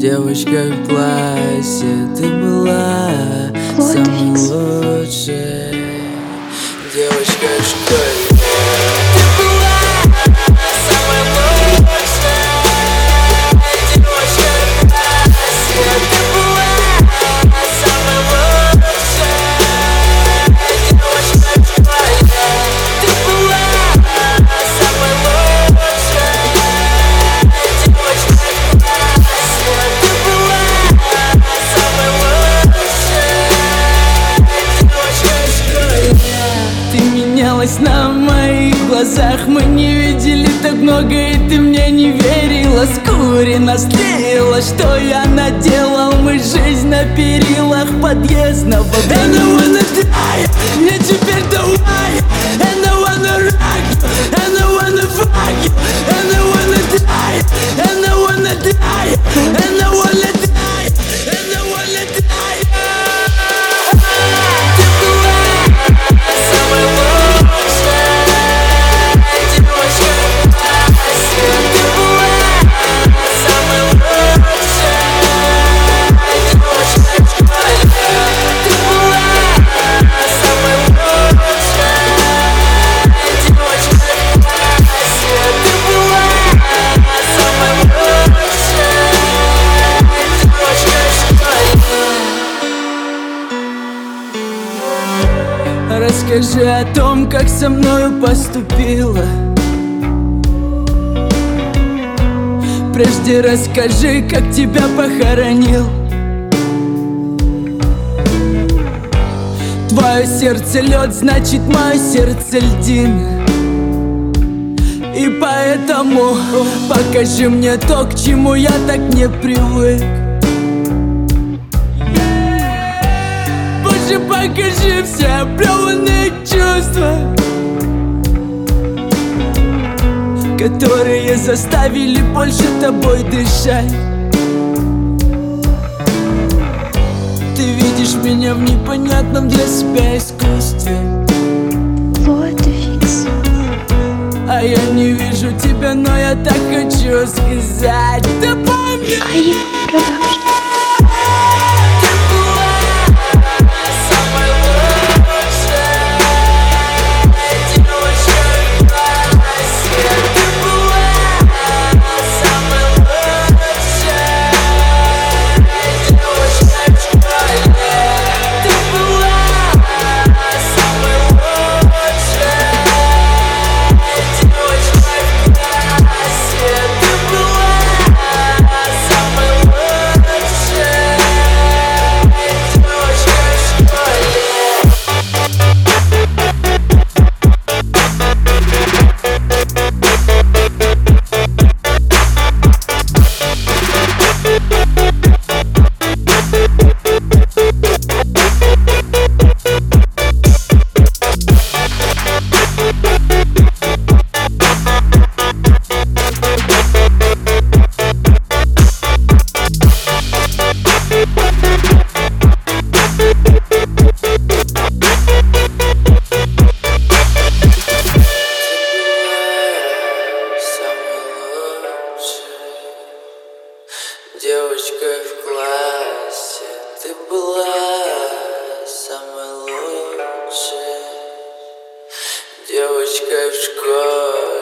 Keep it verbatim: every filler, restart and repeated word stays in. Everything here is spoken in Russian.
Девочка в классе, ты была самой лучшей. Девочка в школе, ты была самой лучшей. Девочка в классе, ты была самой лучшей. Девочка в школе, ты была самой лучшей. Девочка в классе, ты была самой лучшей. Девочка в школе. Ты менялась на моих глазах, мы не видели так много, и ты мне не верила. Скурено слила, что я наделал, мы жизнь на перилах подъездного. And I wanna die, мне теперь давай. And I wanna rock you, and I wanna fuck you. And I wanna die, and I wanna die. And I wanna die, and I wanna die. Ты была самой лучшей. Девочка в классе, ты была самой лучшей. Девочка в школе, ты была самой лучшей. Девочка в классе, ты была самой лучшей. Девочка в школе. Расскажи о том, как со мною поступила. Прежде расскажи, как тебя похоронил. Твое сердце лед, значит мое сердце льдин. И поэтому покажи мне то, к чему я так не привык. Боже, покажи все оплеванные чувства, которые заставили больше тобой дышать. Ты видишь меня в непонятном для себя искусстве, а я не вижу тебя, но я так хочу сказать. Ты помнишь? Девочка в классе, ты была самой лучшей. Девочка в школе.